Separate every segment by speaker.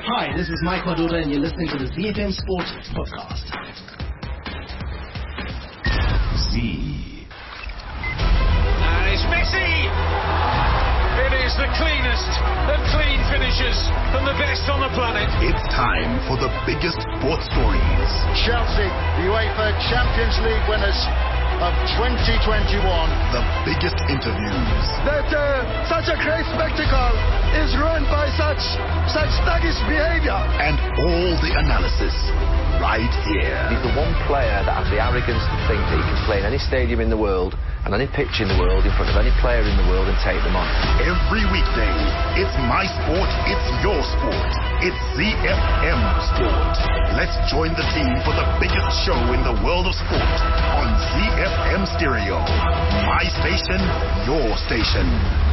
Speaker 1: Hi, this is Mike Madoda, and you're listening to the ZFM Sport Podcast.
Speaker 2: And it's Messi! It is the cleanest of clean finishes and the best on the planet.
Speaker 3: It's time for the biggest sports stories.
Speaker 4: Chelsea, the UEFA Champions League winners of 2021.
Speaker 3: The biggest interviews.
Speaker 4: That such a great spectacle is ruined by such thuggish behavior.
Speaker 3: And all the analysis right here.
Speaker 5: He's the one player that has the arrogance to think that he can play in any stadium in the world and any pitch in the world in front of any player in the world and take them on.
Speaker 3: Every weekday, it's my sport, it's your sport. It's ZFM Sport. Let's join the team for the biggest show in the world of sport on ZFM Stereo. My station, your station.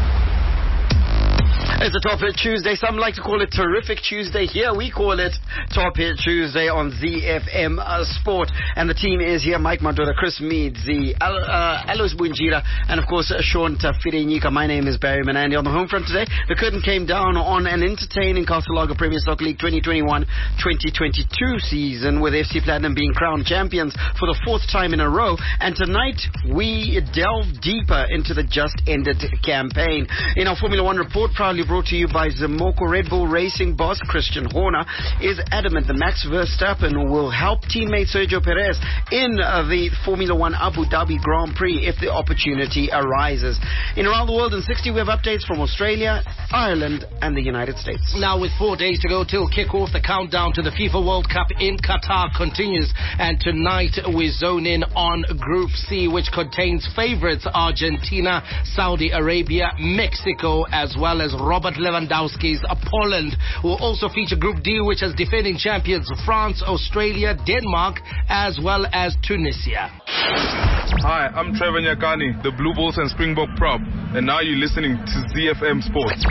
Speaker 6: It's a Top Hit Tuesday. Some like to call it Terrific Tuesday. Here we call it Top Hit Tuesday on ZFM Sport. And the team is here: Mike Madoda, Chris Meadzi, Alois Bunjira, and of course Sean Tafirenyika. My name is Barry Manandi. On the home front today, the curtain came down on an entertaining Castle Lager Premier Soccer League 2021-2022 season, with FC Platinum being crowned champions for the fourth time in a row. And tonight we delve deeper into the just ended campaign. In our Formula One report, proudly brought to you by Zimoco, Red Bull Racing boss Christian Horner is adamant that Max Verstappen will help teammate Sergio Perez in the Formula One Abu Dhabi Grand Prix if the opportunity arises. In Around the World in 60, we have updates from Australia, Ireland, and the United States.
Speaker 1: Now, with 4 days to go till kick-off, the countdown to the FIFA World Cup in Qatar continues. And tonight we zone in on Group C, which contains favourites Argentina, Saudi Arabia, Mexico, as well as Robert Lewandowski's Poland. Will also feature Group D, which has defending champions France, Australia, Denmark, as well as Tunisia.
Speaker 7: Hi, I'm Trevor Nyakani, the Blue Bulls and Springbok prop, and now you're listening to ZFM Sports.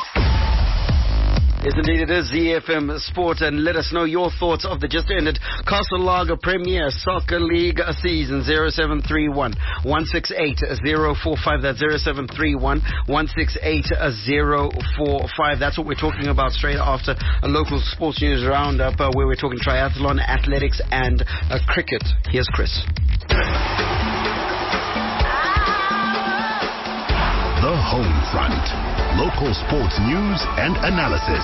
Speaker 6: Yes, indeed, it is ZFM Sport, and let us know your thoughts of the just ended Castle Lager Premier Soccer League season. 0731 168 045. That's 0731 168 045. That's what we're talking about straight after a local sports news roundup, where we're talking triathlon, athletics, and cricket. Here's Chris.
Speaker 3: The Home Front. Local sports news and analysis.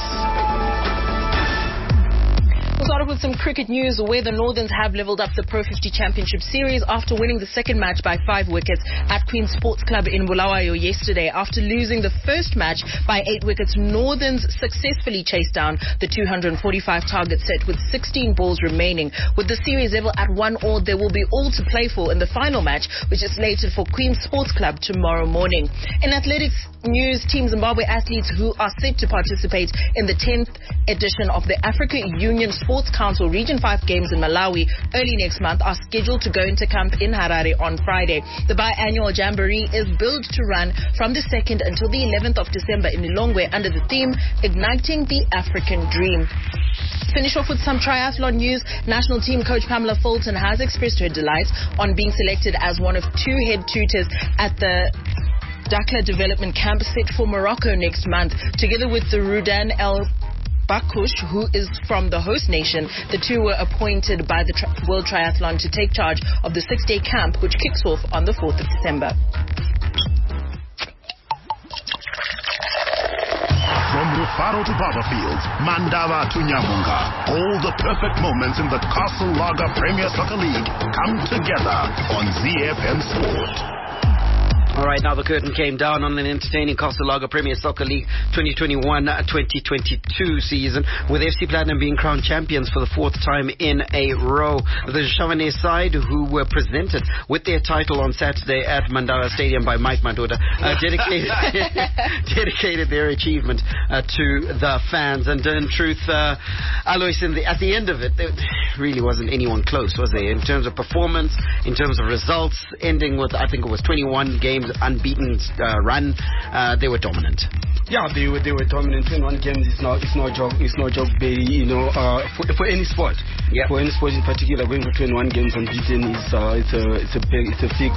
Speaker 8: We'll start off with some cricket news, where the Northerns have leveled up the Pro 50 Championship Series after winning the second match by 5 wickets at Queen's Sports Club in Bulawayo yesterday. After losing the first match by 8 wickets, Northerns successfully chased down the 245 target set with 16 balls remaining. With the series level at 1-1, there will be all to play for in the final match, which is slated for Queen's Sports Club tomorrow morning. In athletics news, Team Zimbabwe athletes who are set to participate in the 10th edition of the Africa Union Sports Council Region 5 Games in Malawi early next month are scheduled to go into camp in Harare on Friday. The biannual jamboree is billed to run from the 2nd until the 11th of December in Lilongwe under the theme Igniting the African Dream. Finish off with some triathlon news. National team coach Pamela Fulton has expressed her delight on being selected as one of 2 head tutors at the Dakhla Development Camp set for Morocco next month. Together with the Rudan El Bakush, who is from the host nation, the two were appointed by the World Triathlon to take charge of the 6-day camp, which kicks off on the 4th of December.
Speaker 3: From Rufaro to Barberfield, Mandava to Nyamunga, all the perfect moments in the Castle Lager Premier Soccer League come together on ZFM Sport.
Speaker 6: All right, now the curtain came down on an entertaining Castle Lager Premier Soccer League 2021-2022 season, with FC Platinum being crowned champions for the 4th time in a row. The Chavanais side, who were presented with their title on Saturday at Mandara Stadium by Mike Madoda, dedicated their achievement to the fans. And in truth, Alois, at the end of it, there really wasn't anyone close, was there? In terms of performance, in terms of results, ending with, I think it was 21 games unbeaten run, they were dominant.
Speaker 9: Yeah, they were dominant. 21 games. It's no joke. It's no joke, baby. You know, for any sport.
Speaker 6: Yeah.
Speaker 9: For any sport in particular, going for 21 games unbeaten is it's a big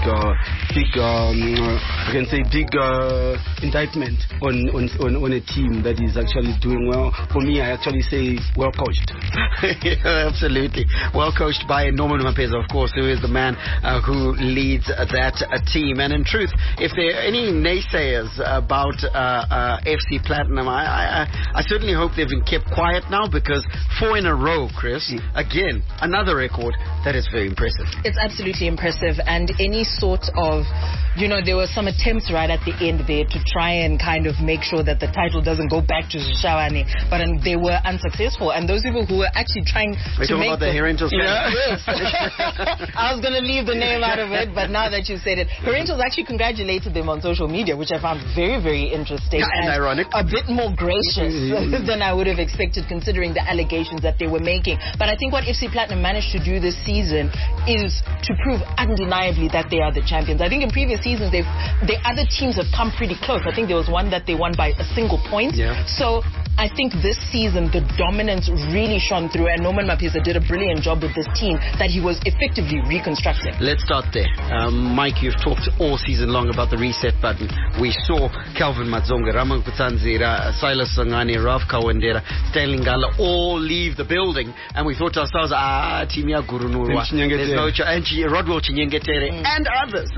Speaker 9: I can say big indictment on a team that is actually doing well. For me, I actually say well coached.
Speaker 6: Yeah, absolutely. Well coached by Norman Mapeza, of course, who is the man who leads that team. And in truth, if there are any naysayers about FC Platinum, I certainly hope they've been kept quiet now, because 4 in a row, Chris, again, another record that is very impressive.
Speaker 8: It's absolutely impressive, and any sort of, there were some attempts right at the end there to try and kind of make sure that the title doesn't go back to Zishawani, but they were unsuccessful. And those people who were actually trying to make
Speaker 6: about the Herentals.
Speaker 8: Yes. I was going to leave the name out of it, but now that you said it, Herentals actually congratulated them on social media, which I found very, very interesting
Speaker 6: and ironic.
Speaker 8: A bit more gracious than I would have expected, considering the allegations that they were making. But I think what FC Platinum managed to do this season is to prove undeniably that they are the champions. I think in previous seasons, the other teams have come pretty close. I think there was one that they won by a single point.
Speaker 6: Yeah.
Speaker 8: So I think this season, the dominance really shone through, and Norman Mapeza did a brilliant job with this team that he was effectively reconstructing.
Speaker 6: Let's start there. Mike, you've talked all season long about the reset button. We saw Calvin Madzonga, Ramon Kutanzira, Silas Sangani, Ralph Kawendera, Stanley Ngala all leave the building, and we thought to ourselves, Timia Gurunurwa, there's no and Rodwell Chinyengetere, and others.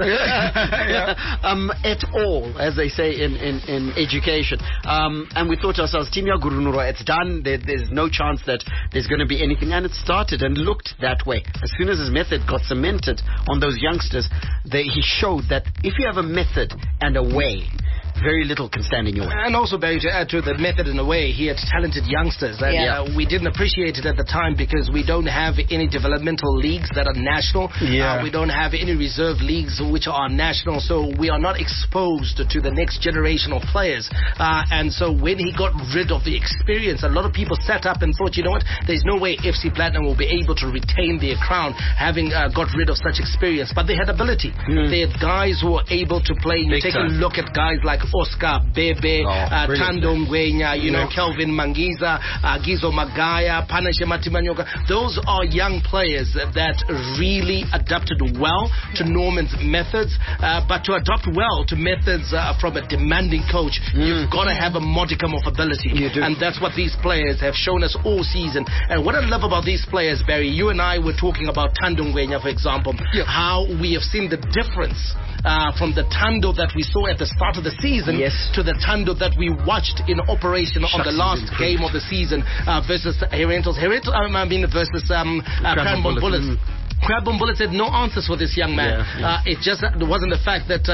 Speaker 6: At all, as they say in education. And we thought to ourselves, Timia Gurunurwa, it's done. There's no chance that there's going to be anything. And it started and looked that way. As soon as his method got cemented on those youngsters, he showed that if you have a method and a way, very little can stand in your way.
Speaker 1: And also, Barry, to add to the method in a way, he had talented youngsters. And we didn't appreciate it at the time because we don't have any developmental leagues that are national.
Speaker 9: Yeah.
Speaker 1: We don't have any reserve leagues which are national. So we are not exposed to the next generation of players. And so when he got rid of the experience, a lot of people sat up and thought, you know what, there's no way FC Platinum will be able to retain their crown having got rid of such experience. But they had ability. They had guys who were able to play. You take a look at guys like Oscar Bebe, Tando Ngwenya, Kelvin Mangiza, Gizo Magaya, Panashe Matimanyoka. Those are young players that really adapted well to Norman's methods, but to adapt well to methods from a demanding coach, you've got to have a modicum of ability. And that's what these players have shown us all season. And what I love about these players, Barry, you and I were talking about Tando Ngwenya, for example, how we have seen the difference from the Tando that we saw at the start of the season to the Tando that we watched in operation on the last game of the season versus Herentals. Versus Cranbourne Bullets. Cranbourne Bullets had no answers for this young man. It just wasn't the fact that,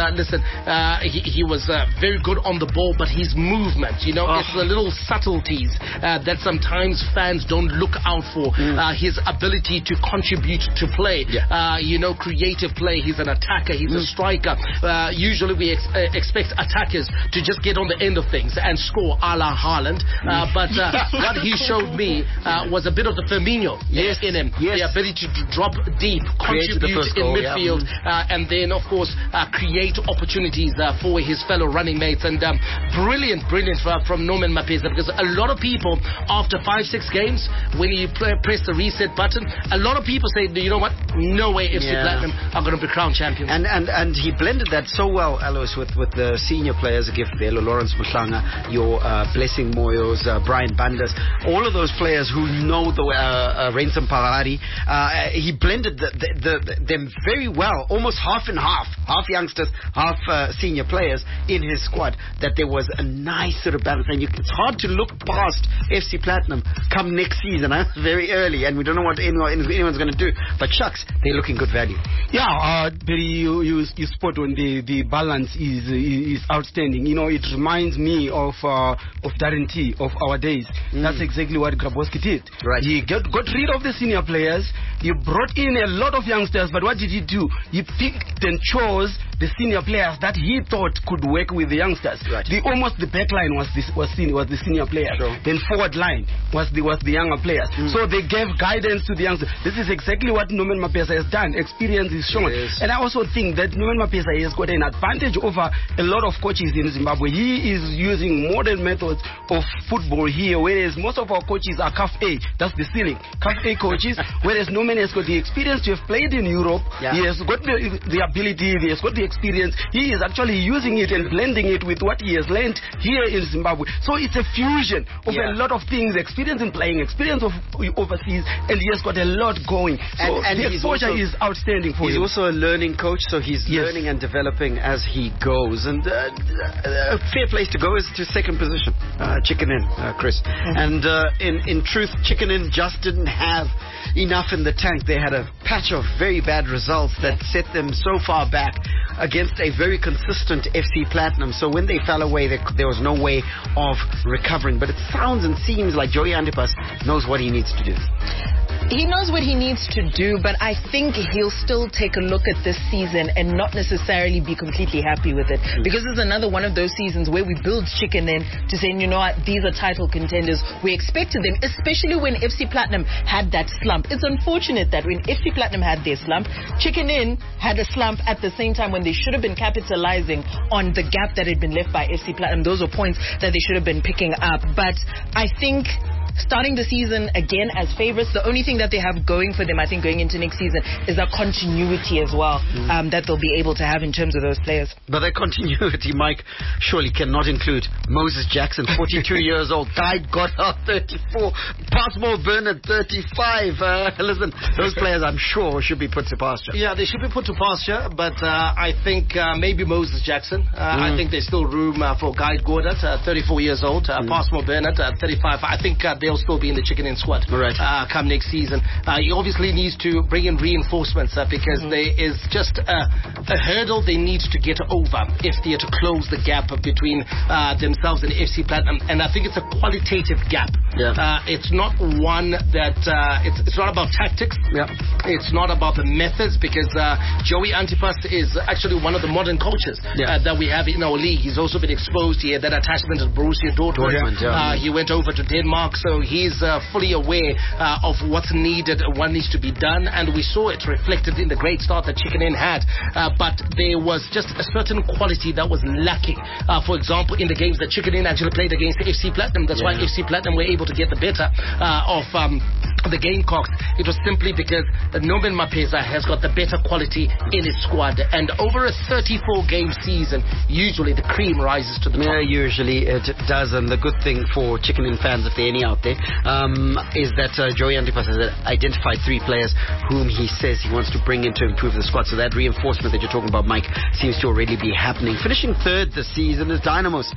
Speaker 1: he was very good on the ball, but his movement, it's the little subtleties that sometimes fans don't look out for. His ability to contribute to play, creative play. He's an attacker, he's a striker. Usually we expect attackers to just get on the end of things and score a la Haaland. But what he showed me was a bit of the Firmino in him. The ability to drop deep, contribute in midfield, and then, of course, create opportunities for his fellow running mates. And brilliant from Norman Mapeza, because a lot of people, after 5-6 games, when you press the reset button, a lot of people say, you know what, no way FC Platinum are going to be crowned champions.
Speaker 6: And he blended that so well, Alois, with the senior players, Gift Lawrence Muhlanga, your Blessing Moyos, Brian Bandas, all of those players who know the Ransom Pahari. He blended them very well, almost half and half youngsters, half senior players in his squad, that there was a nice sort of balance. And it's hard to look past FC Platinum come next season, very early, and we don't know what anyone's going to do, but shucks, they're looking good value.
Speaker 9: Barry, you spot on the balance is outstanding. It reminds me of Darren T, of our days. That's exactly what Grabowski did.
Speaker 6: Right.
Speaker 9: He got rid of the senior players. He brought in a lot of youngsters, but what did he do? He picked and chose the senior players that he thought could work with the youngsters.
Speaker 6: Right.
Speaker 9: The back line was the senior players.
Speaker 6: Sure.
Speaker 9: Then forward line was the younger players. So they gave guidance to the youngsters. This is exactly what Norman Mapesa has done. Experience is shown.
Speaker 6: Yes.
Speaker 9: And I also think that Norman Mapesa has got an advantage over a lot of coaches in Zimbabwe. He is using modern methods of football here, whereas most of our coaches are CAF A. That's the ceiling. CAF A coaches, whereas Norman has got the experience to have played in Europe.
Speaker 6: Yeah.
Speaker 9: He has got the ability, he has got the experience. He is actually using it and blending it with what he has learned here in Zimbabwe. So it's a fusion of a lot of things, experience in playing, experience of overseas, and he has got a lot going. So
Speaker 6: and
Speaker 9: the exposure is outstanding for him.
Speaker 6: He's also a learning coach, so he's learning and developing as he goes. And a fair place to go is to second position, Chicken Inn, Chris. And in truth, Chicken Inn just didn't have enough in the tank. They had a patch of very bad results that set them so far back against a very consistent FC Platinum. So when they fell away, there was no way of recovering. But it sounds and seems like Joey Antipas knows what he needs to do.
Speaker 8: He knows what he needs to do, but I think he'll still take a look at this season and not necessarily be completely happy with it. Because this is another one of those seasons where we build Chicken in to say, you know what, these are title contenders. We expected them, especially when FC Platinum had that slump. It's unfortunate that when FC Platinum had their slump, Chicken Inn had a slump at the same time when they should have been capitalizing on the gap that had been left by FC Platinum. Those are points that they should have been picking up. But I think starting the season again as favorites, the only thing that they have going for them, I think, going into next season is that continuity as well that they'll be able to have in terms of those players.
Speaker 6: But that continuity, Mike, surely cannot include Moses Jackson, 42 years old, died, got out 34, Passmore Bernard 35. Listen, those players I'm sure should be put to pasture.
Speaker 1: Yeah, they should be put to pasture, but I think maybe Moses Jackson. I think there's still room for Guy Gordon, 34 years old, Passmore Bernard, 35. I think they'll still be in the Chicken Inn squad come next season. He obviously needs to bring in reinforcements because there is just a hurdle they need to get over if they are to close the gap between themselves and FC Platinum. And I think it's a qualitative gap. It's not one that it's not about tactics. It's not about the methods, because Joey Antipas is actually one of the modern coaches that we have in our league. He's also been exposed here, that attachment to Borussia Dortmund. He went over to Denmark, so he's fully aware of what's needed, what needs to be done, and we saw it reflected in the great start that Chicken Inn had. But there was just a certain quality that was lacking. For example, in the games that Chicken Inn actually played against FC Platinum, that's why FC Platinum were able to get the better of the Gamecocks. It was simply because Norman Mapesa has got the better quality in his squad, and over a 34-game season, usually the cream rises to the top.
Speaker 6: Usually it does, and the good thing for Chicken Inn fans, if there are any out there, is that Joey Antipas has identified 3 players whom he says he wants to bring in to improve the squad. So that reinforcement that you're talking about, Mike, seems to already be happening. Finishing third this season is Dynamos,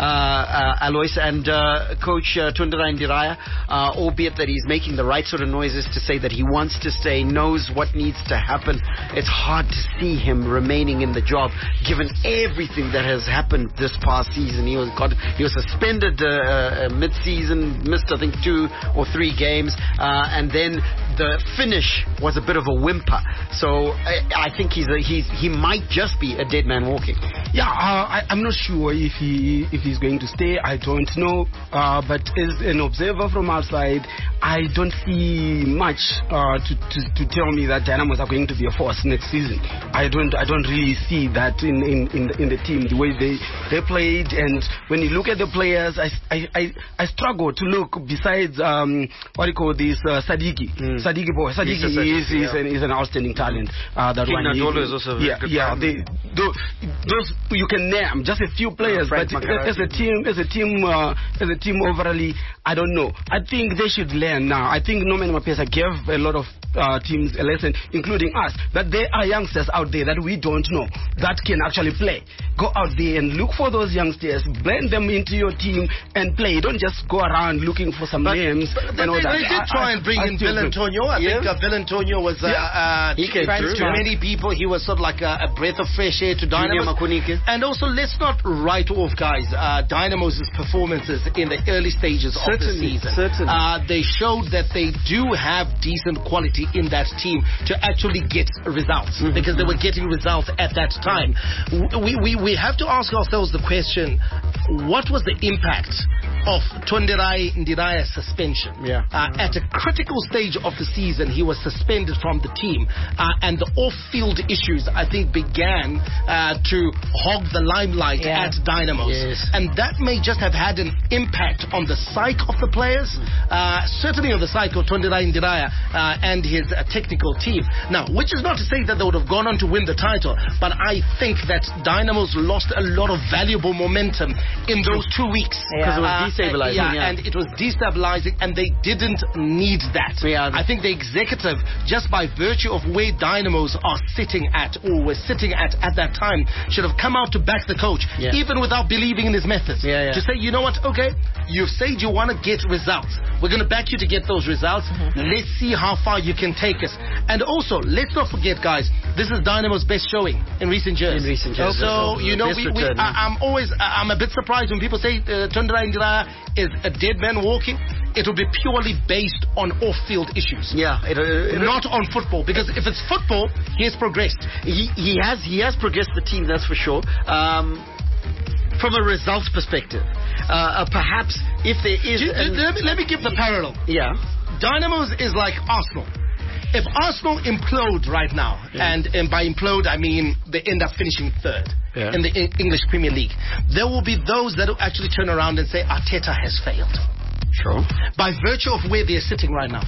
Speaker 6: Alois, and Coach Tundra Ndiraya, albeit that he's making the right sort of noises to say that he wants to stay, knows what needs to happen. It's hard to see him remaining in the job given everything that has happened this past season. He was suspended mid-season, missed I think 2 or 3 games, and then the finish was a bit of a whimper. So I think he might just be a dead man walking.
Speaker 9: I'm not sure if he's going to stay. I don't know, but as an observer from outside, I don't see much to tell me that Dynamos are going to be a force next season. I don't really see that in the team, the way they played. And when you look at the players, I struggle to look besides what do you call this, Sadiki boy. Sadiki is an outstanding talent. That
Speaker 6: one is also very good.
Speaker 9: Those you can name just a few players, but as a team overall, I don't know. I think they should learn now. I think Norman Mapesa gave a lot of teams a lesson, including us, that there are youngsters out there that we don't know that can actually play. Go out there and look for those youngsters, blend them into your team and play. Don't just go around looking for some names.
Speaker 1: But they did try and bring in Bill Antonio. I think Bill Antonio was
Speaker 6: he came through.
Speaker 1: To many people, he was sort of like a breath of fresh air to Dynamos. And also, let's not write off, guys, Dynamos' performances in the early stages of the season.
Speaker 6: Certainly.
Speaker 1: They showed that they do have decent quality in that team to actually get results, because they were getting results at that time. We have to ask ourselves the question, what was the impact of Tonderai Ndiraya's suspension? At a critical stage of the season, he was suspended from the team, and the off-field issues, I think, began to hog the limelight at Dynamos. And that may just have had an impact on the psyche of the players, certainly on the psyche of Tonderai Ndiraya and his technical team. Now, which is not to say that they would have gone on to win the title, but I think that Dynamos lost a lot of valuable momentum in those 2 weeks.
Speaker 6: Because it was destabilizing.
Speaker 1: And it was destabilizing, and they didn't need that. I think the executive, just by virtue of where Dynamos are sitting at, or were sitting at that time, should have come out to back the coach, even without believing in his methods. To say, you know what, okay, you've said you want to get results. We're going to back you to get those results. Let's see how far you can take us. And also, let's not forget, guys, this is Dynamo's best showing in recent years. So, you know, I'm a bit surprised when people say Tonderai Ndiraya is a dead man walking. It will be purely based on off-field issues. Not on football. Because if it's football, he has progressed.
Speaker 6: He has progressed the team, that's for sure. From a results perspective, perhaps if there is...
Speaker 1: Let me give the parallel. Dynamos is like Arsenal. If Arsenal implode right now, and by implode I mean they end up finishing third in the English Premier League, there will be those that will actually turn around and say Arteta has failed. By virtue of where they're sitting right now.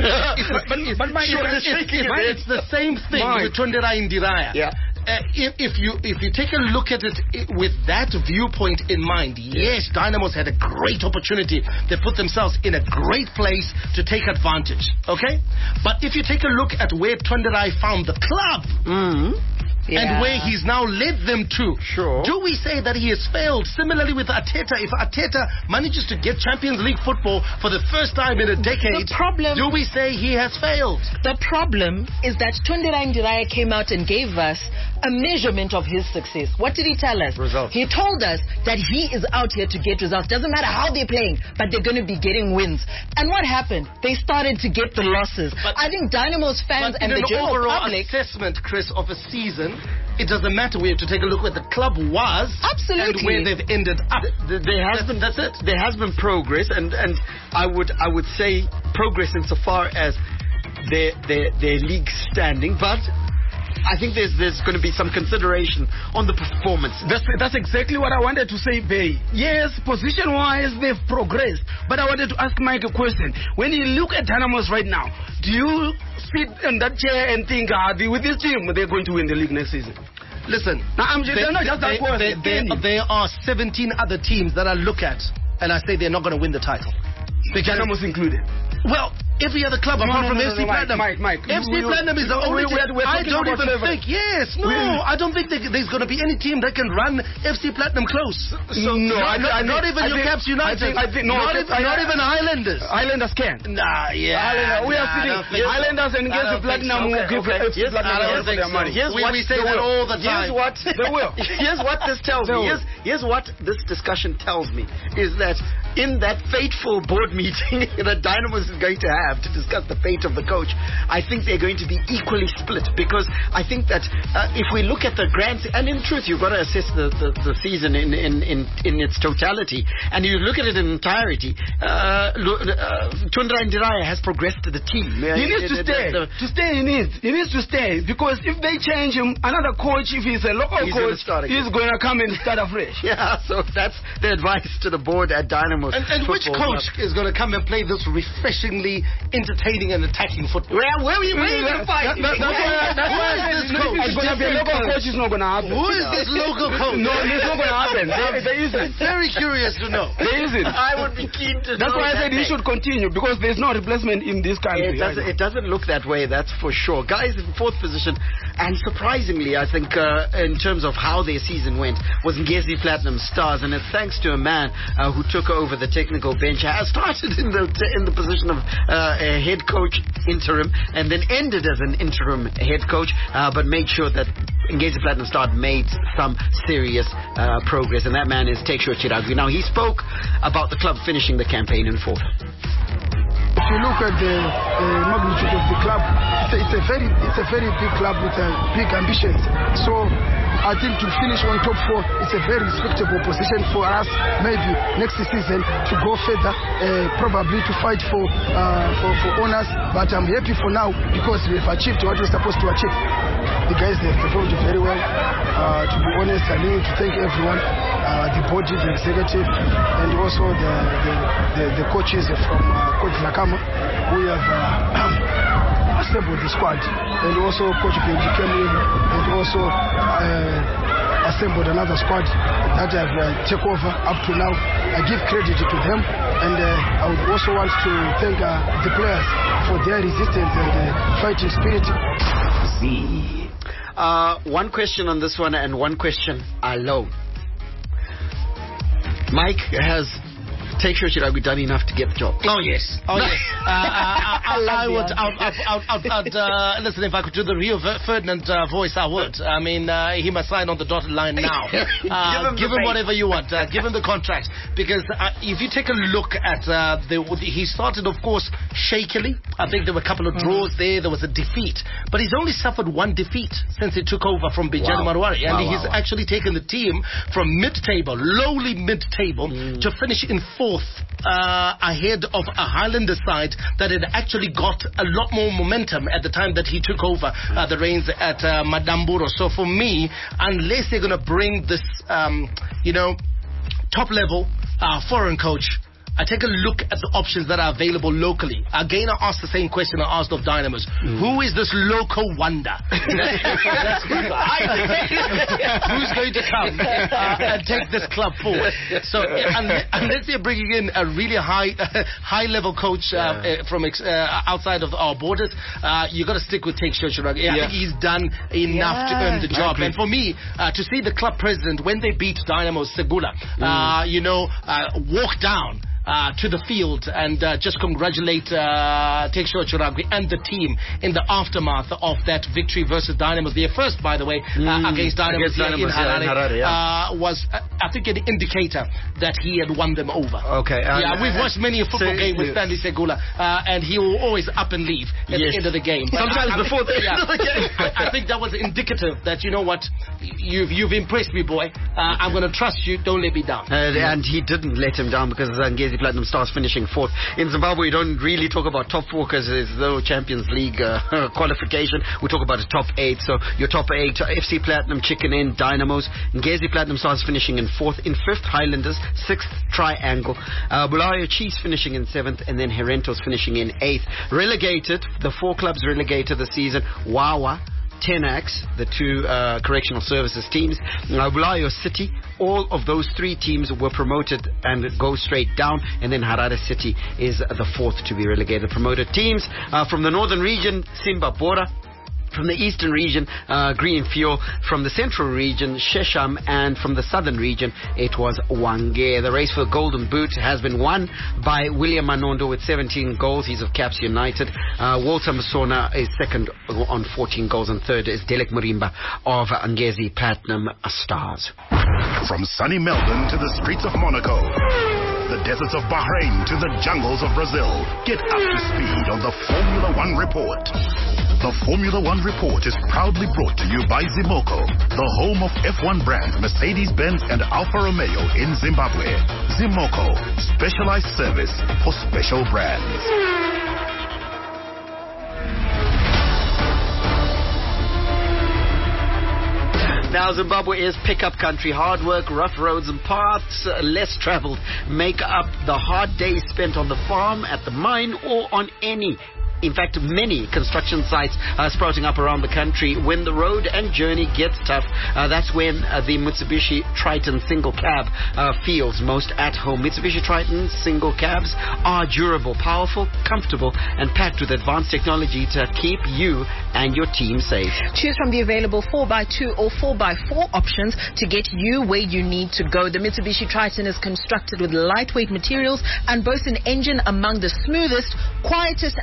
Speaker 1: It's the same thing with Tonderai Ndiraya. If you take a look at it with that viewpoint in mind, yes, Dynamos had a great opportunity. They put themselves in a great place to take advantage. Okay? But if you take a look at where Tonderai found the club, and where he's now led them to, do we say that he has failed? Similarly with Arteta, if Arteta manages to get Champions League football for the first time in a decade, do we say he has failed?
Speaker 8: The problem is that Tonderai Ndiraya came out and gave us a measurement of his success. What did he tell us?
Speaker 6: Results.
Speaker 8: He told us that he is out here to get results. Doesn't matter how they're playing, but they're going to be getting wins. And what happened? They started to get the losses. I think Dynamo's fans and the general public...
Speaker 1: assessment, Chris, of a season, it doesn't matter. We have to take a look where the club was and where they've ended up.
Speaker 6: There has been progress, and I would say progress insofar as their league standing, but I think there's going to be some consideration on the performance.
Speaker 9: That's exactly what I wanted to say, Bay. Yes, position-wise, they've progressed. But I wanted to ask Mike a question. When you look at Dynamos right now, do you sit in that chair and think, with this team, they're going to win the league next season?
Speaker 1: Listen, there are 17 other teams that I look at, and I say they're not going to win the title.
Speaker 9: Dynamos included.
Speaker 1: Well, every other club apart from FC Platinum.
Speaker 9: Mike.
Speaker 1: FC Platinum is the only team. I don't even think. I don't think there's going to be any team that can run FC Platinum close. Not even your Caps United. Not even Highlanders.
Speaker 9: Highlanders can. We are sitting. Highlanders and against Platinum will give FC Platinum their money.
Speaker 1: We say that all the time.
Speaker 6: Here's what this tells me. Here's what this discussion tells me is that in that fateful board meeting that Dynamos is going to have to discuss the fate of the coach, I think they're going to be equally split, because I think that if we look at the grand, and in truth you've got to assess the season in its totality, and you look at it in entirety, Tonderai Ndiraya has progressed to the team.
Speaker 9: He needs to stay. He needs to stay, because if they change him, another coach, if he's a local coach, he's going to come and start afresh.
Speaker 6: So that's the advice to the board at Dynamo.
Speaker 1: And which coach is going to come and play this refreshingly entertaining and attacking football?
Speaker 6: Where are you going to fight?
Speaker 1: Who is this coach?
Speaker 9: Local coach is not going to happen.
Speaker 1: Who is this local coach?
Speaker 9: No, it's not going to happen. There isn't.
Speaker 1: Very curious to know.
Speaker 9: There isn't.
Speaker 6: I would be keen to know.
Speaker 9: That's why I said he should continue, because there's no replacement in this country.
Speaker 6: It doesn't look that way, that's for sure. Guys in fourth position, and surprisingly, I think in terms of how their season went, was Ngezi Platinum Stars, and it's thanks to a man who took over the technical bench, has started in the position of a head coach interim, and then ended as an interim head coach, but made sure that Ngezi Platinum Star made some serious progress, and that man is Tekshua Chiragwi. Now, he spoke about the club finishing the campaign in 4th.
Speaker 4: If you look at the magnitude of the club, it's a very big club with big ambitions. So I think to finish on top 4, it's a very respectable position for us. Maybe next season to go further, probably to fight for honors. But I'm happy for now because we've achieved what we're supposed to achieve. The guys, they performed very well. To be honest, I need to thank everyone, the body, the executive, and also the coaches from Coach Nakama. We have assembled the squad, and also Coach Benji came in and also assembled another squad that have taken over up to now. I give credit to them, and I would also want to thank the players for their resistance and fighting spirit.
Speaker 6: One question on this one and one question alone. Mike, has Tekshua Chiragwi done enough to get the job?
Speaker 1: Oh yes. Listen, if I could do the Rio Ferdinand voice, I would. I mean, he must sign on the dotted line now. Give him whatever you want. Give him the contract, because if you take a look at he started, of course, shakily. I think there were a couple of draws there. There was a defeat, but he's only suffered one defeat since he took over from Bijani Marwari, and he's actually taken the team from mid-table, lowly mid-table, to finish in 4th, ahead of a Highlander side that had actually got a lot more momentum at the time that he took over the reins at Madamburo. So for me, unless they're going to bring this, top-level foreign coach, I take a look at the options that are available locally. Again, I asked the same question I asked of Dynamos. Who is this local wonder? Who's going to come and take this club forward? So unless they're bringing in a really high-level coach from outside of our borders, you got to stick with Tekshua Chiragwi. I think he's done enough to earn the job. And for me, to see the club president, when they beat Dynamos Segula, walk down to the field and just congratulate Tekshua Chiragwi and the team in the aftermath of that victory versus Dynamos. Their first, by the way, against Dynamos in Harare, was, I think, an indicator that he had won them over.
Speaker 6: Okay.
Speaker 1: We've watched many a football game with Stanley Segula, and he will always up and leave at the end of the game. But
Speaker 6: sometimes before the end of the game.
Speaker 1: I think that was indicative that, you know what, you've impressed me, boy. I'm going to trust you. Don't let me down.
Speaker 6: And he didn't let him down, because Ngezi Platinum Stars finishing 4th. In Zimbabwe, we don't really talk about top 4 because there's no Champions League qualification. We talk about the top 8. So your top 8, FC Platinum, Chicken Inn, Dynamos. Ngezi Platinum Stars finishing in 4th. In 5th, Highlanders. 6th, Triangle. Bulawayo Chiefs finishing in 7th. And then Herentos finishing in 8th. Relegated, the 4 clubs relegated this season. Wawa, Tenax, the 2 correctional services teams, Bulawayo City. All of those 3 teams were promoted and go straight down, and then Harare City is the 4th to be relegated. Promoted teams from the northern region, Simba Bora. From the eastern region, Green Fuel. From the central region, Shesham. And from the southern region, it was Wange. The race for Golden Boot has been won by William Manondo with 17 goals. He's of Caps United. Walter Masona is second on 14 goals, and third is Delek Murimba of Ngezi Platinum Stars.
Speaker 3: From sunny Melbourne to the streets of Monaco, the deserts of Bahrain to the jungles of Brazil, get up to speed on the Formula One Report. The Formula One Report is proudly brought to you by Zimoco, the home of F1 brands Mercedes-Benz and Alfa Romeo in Zimbabwe. Zimoco, specialized service for special brands.
Speaker 6: Now Zimbabwe is pickup country. Hard work, rough roads and paths less traveled make up the hard days spent on the farm, at the mine, or on in fact, many construction sites are sprouting up around the country. When the road and journey gets tough, that's when the Mitsubishi Triton single cab feels most at home. Mitsubishi Triton single cabs are durable, powerful, comfortable, and packed with advanced technology to keep you and your team safe.
Speaker 8: Choose from the available 4x2 or 4x4 options to get you where you need to go. The Mitsubishi Triton is constructed with lightweight materials and boasts an engine among the smoothest, quietest, and most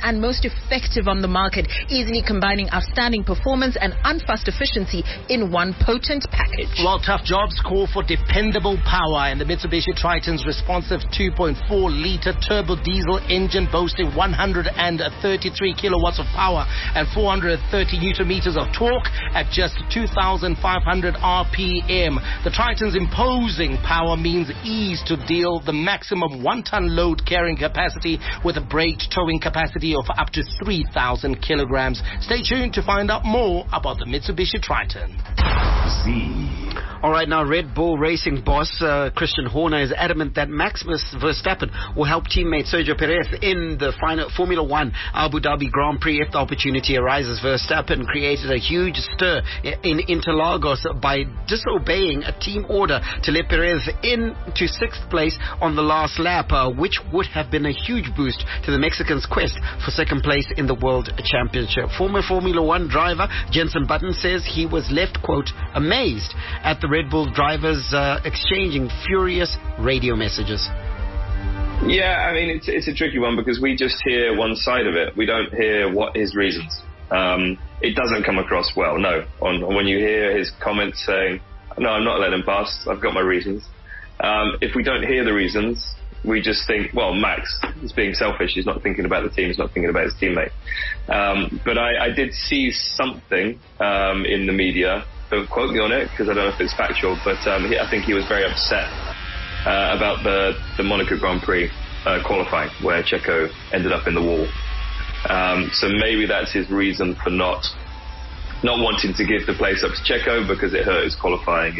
Speaker 8: most effective on the market, easily combining outstanding performance and unfussed efficiency in one potent package.
Speaker 1: Well, tough jobs call for dependable power, and the Mitsubishi Triton's responsive 2.4-litre turbo diesel engine boasting 133 kilowatts of power and 430 newton meters of torque at just 2,500 RPM. The Triton's imposing power means ease to deal the maximum 1-ton load carrying capacity with a braked towing capacity of up to 3,000 kilograms. Stay tuned to find out more about the Mitsubishi Triton.
Speaker 6: All right, now Red Bull Racing boss Christian Horner is adamant that Max Verstappen will help teammate Sergio Perez in the final Formula One Abu Dhabi Grand Prix if the opportunity arises. Verstappen created a huge stir in Interlagos by disobeying a team order to let Perez into 6th place on the last lap, which would have been a huge boost to the Mexican's quest for 2nd place in the World Championship. Former Formula One driver Jenson Button says he was left, quote, amazed at the Red Bull drivers exchanging furious radio messages.
Speaker 10: Yeah, I mean, it's a tricky one because we just hear one side of it. We don't hear what his reasons. It doesn't come across well, no. When you hear his comments saying, no, I'm not letting him pass, I've got my reasons. If we don't hear the reasons, we just think, well, Max is being selfish. He's not thinking about the team. He's not thinking about his teammate. But I did see something in the media. Don't quote me on it because I don't know if it's factual, but I think he was very upset about the Monaco Grand Prix qualifying where Checo ended up in the wall. So maybe that's his reason for not wanting to give the place up to Checo because it hurt his qualifying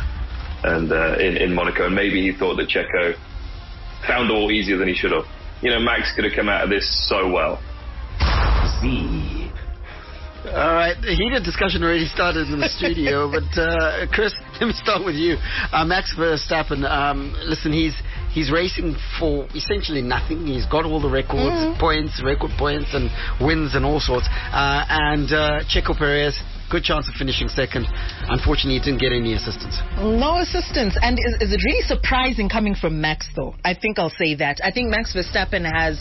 Speaker 10: in Monaco. And maybe he thought that Checo found the wall easier than he should have. You know, Max could have come out of this so well.
Speaker 6: All right, the heated discussion already started in the studio, but Chris, let me start with you. Max Verstappen, listen, he's racing for essentially nothing. He's got all the records, record points and wins and all sorts. And Checo Perez, good chance of finishing 2nd. Unfortunately, he didn't get any assistance.
Speaker 8: No assistance. And is it really surprising coming from Max, though? I think I'll say that. I think Max Verstappen has,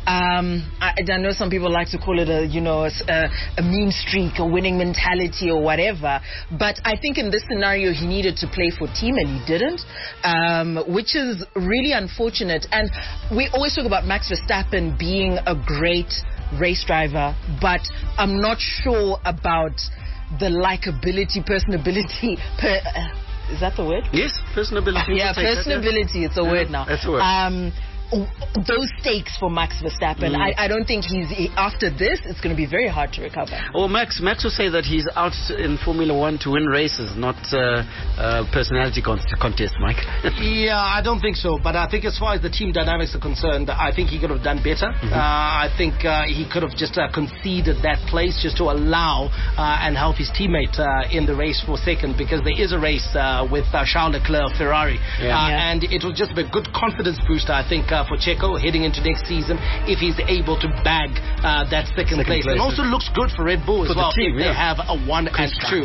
Speaker 8: I know some people like to call it a mean streak, a winning mentality or whatever. But I think in this scenario, he needed to play for team and he didn't, which is really unfortunate. And we always talk about Max Verstappen being a great race driver, but I'm not sure about the likability, personability. Is that the word?
Speaker 6: Yes, personability.
Speaker 8: Yeah, personability. It's a word now.
Speaker 6: That's a word.
Speaker 8: Those stakes for Max Verstappen, I don't think after this, it's going to be very hard to recover.
Speaker 6: Well, Max will say that he's out in Formula One to win races, not personality contest, Mike.
Speaker 1: Yeah, I don't think so. But I think as far as the team dynamics are concerned, I think he could have done better. I think he could have just conceded that place just to allow and help his teammate in the race for 2nd, because there is a race with Charles Leclerc Ferrari. And it will just be a good confidence booster, I think, for Checo heading into next season if he's able to bag that second place. And also looks good for Red Bull as well if they have a 1 and 2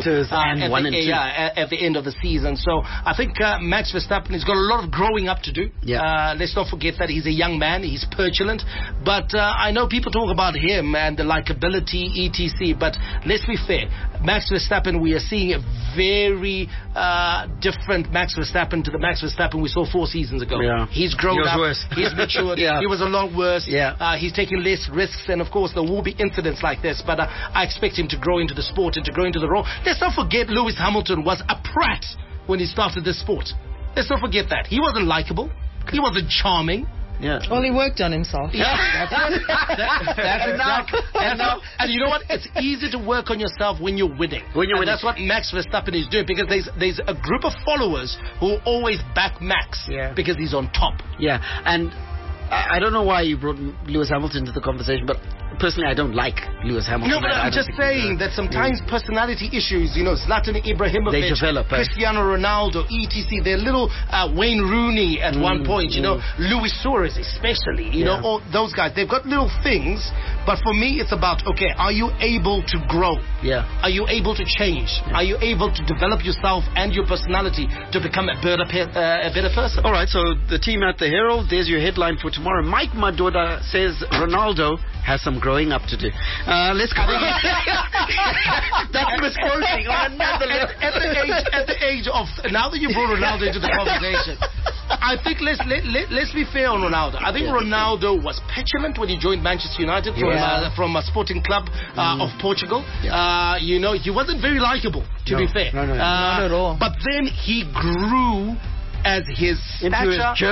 Speaker 1: at the end of the season. So I think Max Verstappen has got a lot of growing up to do. Let's not forget that he's a young man. He's petulant. But I know people talk about him and the likability, etc. But let's be fair. Max Verstappen, we are seeing a very different Max Verstappen to the Max Verstappen we saw 4 seasons ago. He's grown up. He's matured. He was a lot worse. He's taking less risks, and of course there will be incidents like this, but I expect him to grow into the sport and to grow into the role. Let's not forget Lewis Hamilton was a prat when he started this sport. Let's not forget that. He wasn't likable. He wasn't charming.
Speaker 8: Well, he worked on himself.
Speaker 1: That's exactly. And you know what? It's easy to work on yourself when you're winning. That's what Max Verstappen is doing, because there's a group of followers who always back Max because he's on top.
Speaker 6: And I don't know why you brought Lewis Hamilton into the conversation, but personally I don't like Lewis Hamilton.
Speaker 1: No, but I'm just saying that sometimes personality issues, Zlatan Ibrahimovic,
Speaker 6: they develop,
Speaker 1: Cristiano Ronaldo, etc. They're little Wayne Rooney at one point, Luis Suarez especially, all those guys. They've got little things, But for me, it's about, okay, are you able to grow?
Speaker 6: Yeah.
Speaker 1: Are you able to change? Are you able to develop yourself and your personality to become a better person?
Speaker 6: All right, so the team at the Herald, there's your headline for tomorrow. Mike Madoda says Ronaldo has some growing up to do. Let's go. That's misquoting on another level.
Speaker 1: At the age of, now that you brought Ronaldo into the conversation, I think let's be fair on Ronaldo. I think Ronaldo was petulant when he joined Manchester United from a Sporting Club of Portugal. Yeah. He wasn't very likable, to be fair.
Speaker 6: No.
Speaker 8: Not at all.
Speaker 1: But then he grew as his stature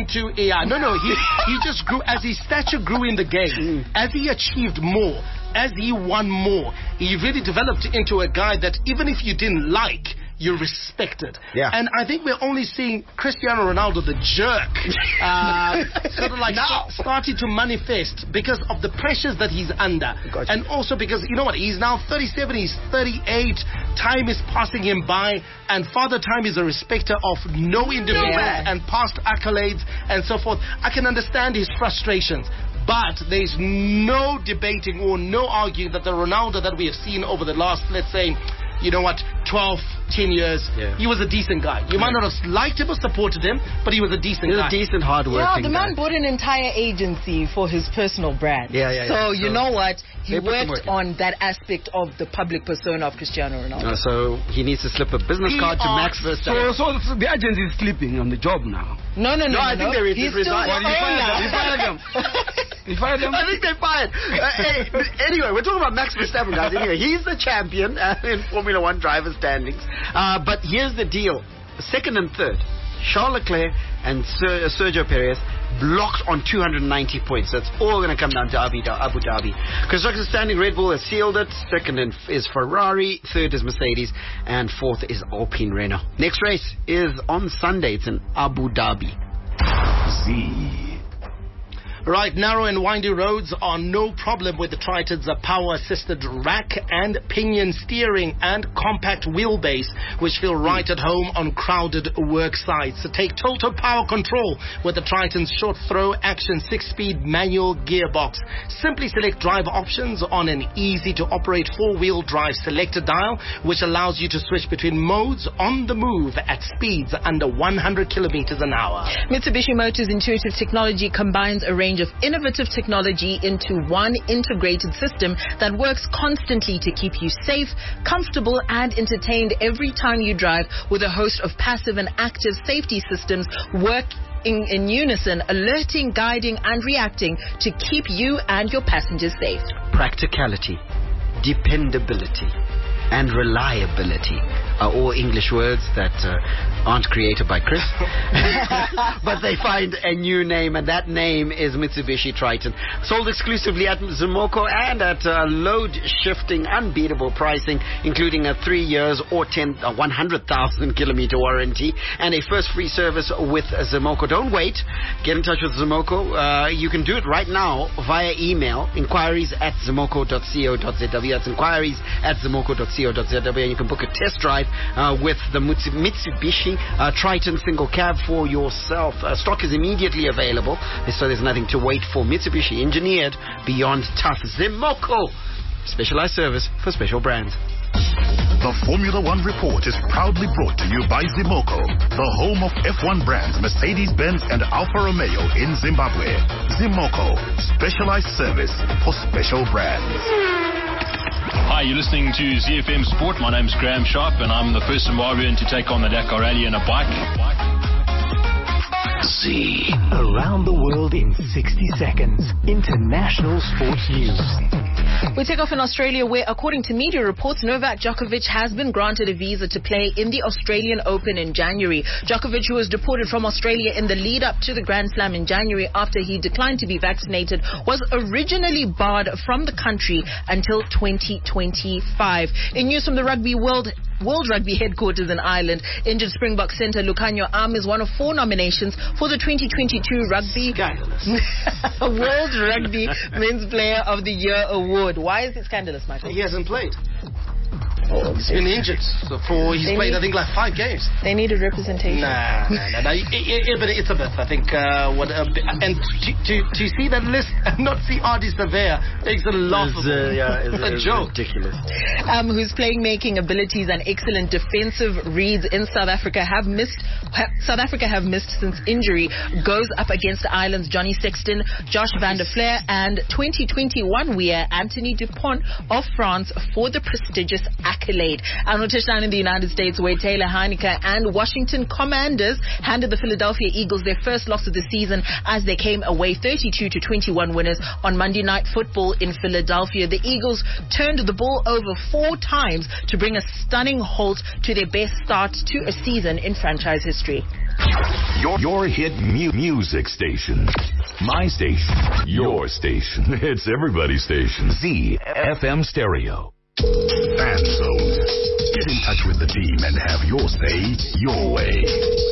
Speaker 1: he just grew as his stature grew in the game. As he achieved more, as he won more, he really developed into a guy that even if you didn't like, you respected. Yeah. And I think we're only seeing Cristiano Ronaldo, the jerk, sort of like starting to manifest because of the pressures that he's under. And also because, you know what, he's now 37, he's 38, time is passing him by, and Father Time is a respecter of no individuals and past accolades and so forth. I can understand his frustrations. But there's no debating or no arguing that the Ronaldo that we have seen over the last, let's say, 12, 10 years, he was a decent guy. You might not have liked him or supported him, but he was a decent guy.
Speaker 6: He was a decent, hard-working
Speaker 8: guy. The man bought an entire agency for his personal brand. So you know what? He worked on that aspect of the public persona of Cristiano Ronaldo.
Speaker 6: So he needs to slip a business card to Max Verstappen.
Speaker 9: So the agency is sleeping on the job now.
Speaker 8: No.
Speaker 6: I think they're
Speaker 8: He's still the owner.
Speaker 6: He fired them.
Speaker 9: He fired them?
Speaker 6: I think they fired. Anyway, we're talking about Max Verstappen, guys. Anyway, he's the champion in Formula One driver standings. But here's the deal. Second and third, Charles Leclerc and Sergio Perez blocked on 290 points. That's all going to come down to Abu Dhabi. Construction standing, Red Bull has sealed it. Second is Ferrari. Third is Mercedes. And fourth is Alpine Renault. Next race is on Sunday. It's in Abu Dhabi.
Speaker 1: Right, narrow and windy roads are no problem with the Triton's power-assisted rack and pinion steering and compact wheelbase, which feel right at home on crowded work sites. So take total power control with the Triton's short throw action 6-speed manual gearbox. Simply select drive options on an easy-to-operate 4-wheel drive selector dial, which allows you to switch between modes on the move at speeds under 100 kilometers an hour.
Speaker 8: Mitsubishi Motors' intuitive technology combines a range of innovative technology into one integrated system that works constantly to keep you safe, comfortable, and entertained every time you drive, with a host of passive and active safety systems working in unison, alerting, guiding, and reacting to keep you and your passengers safe.
Speaker 6: Practicality, dependability, and reliability are all English words that aren't created by Chris. But they find a new name, and that name is Mitsubishi Triton. Sold exclusively at Zumoko and at load-shifting, unbeatable pricing, including a 3 years or 100,000 kilometer warranty and a first free service with Zumoko. Don't wait. Get in touch with Zumoko. You can do it right now via email, inquiries@zumoko.co.zw. That's inquiries@zumoko.co.zw, and you can book a test drive with the Mitsubishi Triton single cab for yourself. Stock is immediately available, so there's nothing to wait for. Mitsubishi, engineered beyond tough. Zumoko, specialized service for special brands.
Speaker 3: The Formula One Report is proudly brought to you by Zumoko, the home of F1 brands Mercedes-Benz and Alfa Romeo in Zimbabwe. Zumoko, specialized service for special brands.
Speaker 11: Hi, you're listening to ZFM Sport. My name's Graham Sharp, and I'm the first Zimbabwean to take on the Dakar Rally in a bike.
Speaker 12: Z. Around the world in 60 seconds. International sports news.
Speaker 8: We take off in Australia, where, according to media reports, Novak Djokovic has been granted a visa to play in the Australian Open in January. Djokovic, who was deported from Australia in the lead-up to the Grand Slam in January after he declined to be vaccinated, was originally barred from the country until 2025. In news from the World Rugby headquarters in Ireland, injured Springbok centre Lucanio Am is one of 4 nominations for the 2022 World Rugby Men's Player of the Year award. Why is it scandalous, Michael?
Speaker 1: He hasn't played. He's been injured. He's played, I think, like 5 games.
Speaker 8: They needed representation.
Speaker 1: Nah. But it's a bit, I think, and to see that list and not see Ardie Savea makes it laughable.
Speaker 6: It's
Speaker 1: a joke.
Speaker 6: Ridiculous.
Speaker 8: Whose playmaking abilities and excellent defensive reads in South Africa have missed since injury, goes up against Ireland's Johnny Sexton, Josh van der Flair, and 2021 wear Anthony Dupont of France for the prestigious accolade. And on touchdown in the United States, where Taylor Heineke and Washington Commanders handed the Philadelphia Eagles their first loss of the season as they came away 32-21 winners on Monday Night Football in Philadelphia. The Eagles turned the ball over 4 times to bring a stunning halt to their best start to a season in franchise history.
Speaker 3: Your hit music station. My station. Your station. It's everybody's station. ZFM Stereo. Fan Zone. Get in touch with the team and have your say your way.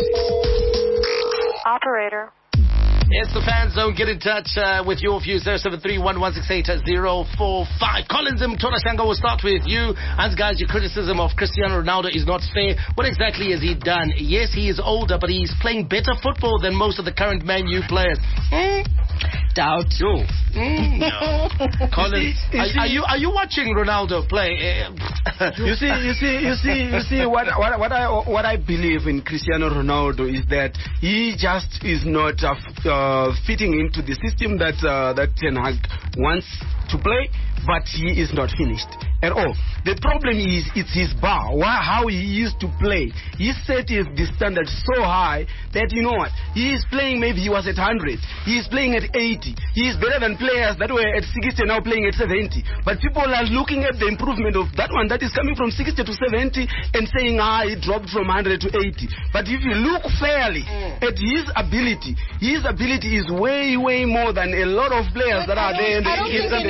Speaker 13: Operator.
Speaker 1: It's the Fan Zone. Get in touch with your views. 0731-168-045. Collins Mtolashanga, will start with you. And guys, your criticism of Cristiano Ronaldo is not fair. What exactly has he done? Yes, he is older, but he's playing better football than most of the current Man U players.
Speaker 8: Doubt.
Speaker 1: No. Collins, are you watching Ronaldo play?
Speaker 9: You see what I believe in Cristiano Ronaldo is that he just is not fitting into the system that Ten Hag wants to play, but he is not finished at all. The problem is it's his bar. How he used to play. He set the standard so high that, you know what, he is playing, maybe he was at 100, he is playing at 80. He is better than players that were at 60 now playing at 70. But people are looking at the improvement of that one that is coming from 60 to 70 and saying, he dropped from 100 to 80. But if you look fairly at his ability is way, way more than a lot of players that are there in the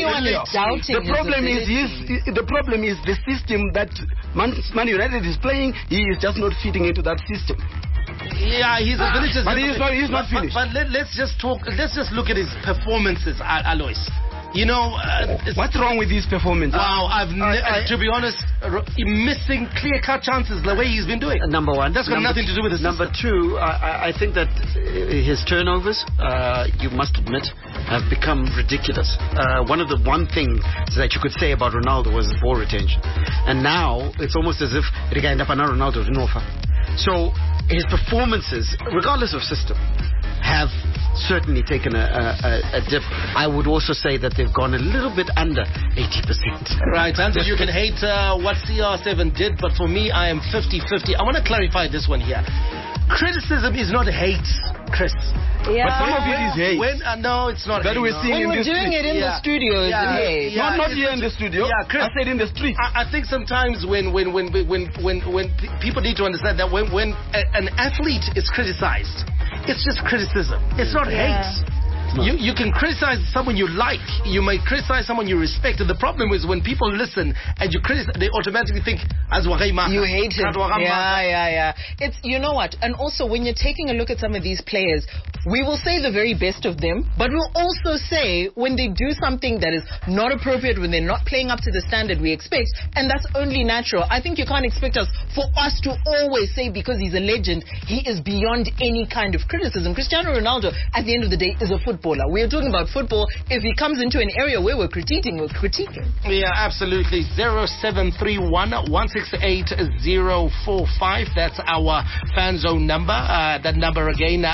Speaker 9: The problem is the system that Man United is playing. He is just not fitting into that system.
Speaker 1: Yeah, his abilities.
Speaker 9: But he's not finished.
Speaker 1: But let's just look at his performances, Alois. You know,
Speaker 9: what's wrong with his performance?
Speaker 1: Wow, to be honest, missing clear-cut chances the way he's been doing.
Speaker 6: Number one.
Speaker 1: That's got nothing to do with his
Speaker 6: Number two, I think that his turnovers, you must admit, have become ridiculous. One thing that you could say about Ronaldo was his ball retention. And now, it's almost as if Ronaldo Rinofa. So, his performances, regardless of system, have certainly taken a dip. I would also say that they've gone a little bit under 80%.
Speaker 1: Right, Andrew, you can hate what CR7 did, but for me, I am 50-50. I want to clarify this one here. Criticism is not hate, Chris.
Speaker 8: Yeah.
Speaker 9: But some of it is hate.
Speaker 1: No, it's not
Speaker 9: that
Speaker 1: hate.
Speaker 9: we're seeing
Speaker 8: when we're doing it in the studio, it's hate.
Speaker 9: Not here in the studio.
Speaker 1: Yeah, Chris,
Speaker 9: I said in the street.
Speaker 1: I think sometimes when people need to understand that when an athlete is criticized, it's just criticism. It's not hate. You can criticize someone you like. You may criticize someone you respect. And the problem is when people listen and you criticize, they automatically think,
Speaker 8: you hate him. Yeah. It's, you know what? And also, when you're taking a look at some of these players, we will say the very best of them, but we'll also say when they do something that is not appropriate, when they're not playing up to the standard we expect, and that's only natural. I think you can't expect for us to always say because he's a legend, he is beyond any kind of criticism. Cristiano Ronaldo, at the end of the day, is a footballer. We are talking about football. If he comes into an area where we're critiquing, we're critiquing.
Speaker 1: Yeah, absolutely. 0731-168-045. That's our Fan Zone number. That number again,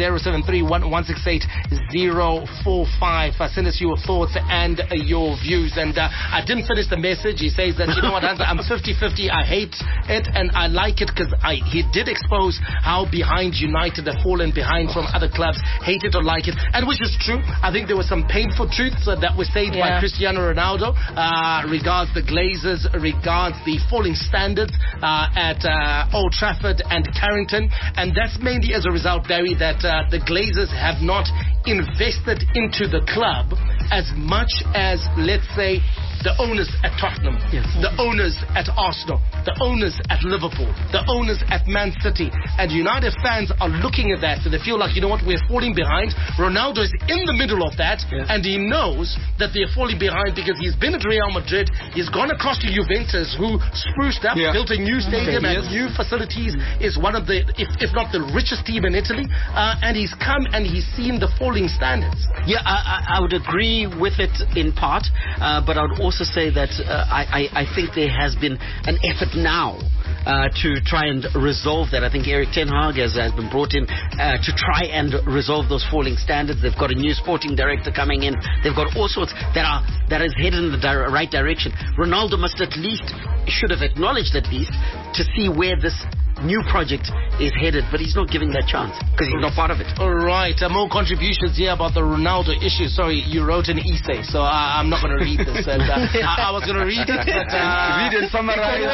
Speaker 1: 0731-168-045. Send us your thoughts and your views. And I didn't finish the message. He says that, you know what, I'm 50-50. I hate it and I like it because he did expose how behind United have fallen behind from other clubs. Hate it or like it. And which is true. I think there were some painful truths that were said by Cristiano Ronaldo regards the Glazers, regards the falling standards at Old Trafford and Carrington. And that's mainly as a result, Barry, that the Glazers have not invested into the club as much as, let's say, the owners at Tottenham, the owners at Arsenal, the owners at Liverpool, the owners at Man City, and United fans are looking at that and they feel like, you know what, we're falling behind. Ronaldo is in the middle of that, and he knows that they're falling behind because he's been at Real Madrid, he's gone across to Juventus, who spruced up, built a new stadium and new facilities, is one of the, if not the richest team in Italy, and he's come and he's seen the falling standards.
Speaker 6: Yeah, I would agree with it in part, but I would also say that I think there has been an effort now to try and resolve that. I think Eric Ten Hag has been brought in to try and resolve those falling standards. They've got a new sporting director coming in. They've got all sorts that is headed in the right direction. Ronaldo should have acknowledged at least to see where this new project is headed, but he's not giving that chance because he's not part of it.
Speaker 1: All right, more contributions here about the Ronaldo issue. Sorry, you wrote an essay, so I'm not going to read this. And, I was going to read it, but
Speaker 9: read and summarize.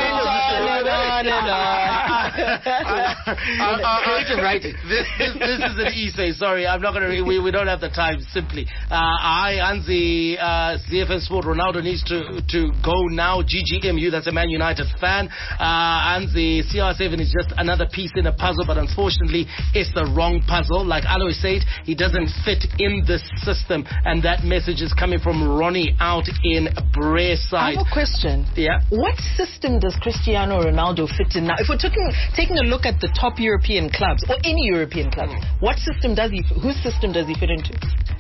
Speaker 1: This is an essay. Sorry, I'm not going to read. We don't have the time. Simply, Anzi, ZFM Sport. Ronaldo needs to go now. GGMU, that's a Man United fan. Anzi, CR7 is just another piece in a puzzle, but unfortunately it's the wrong puzzle. Like Aloy said, he doesn't fit in this system, and that message is coming from Ronnie out in Braeside.
Speaker 8: I have a question.
Speaker 1: Yeah.
Speaker 8: What system does Cristiano Ronaldo fit in now? If we're taking a look at the top European clubs, or any European club, whose system does he fit into?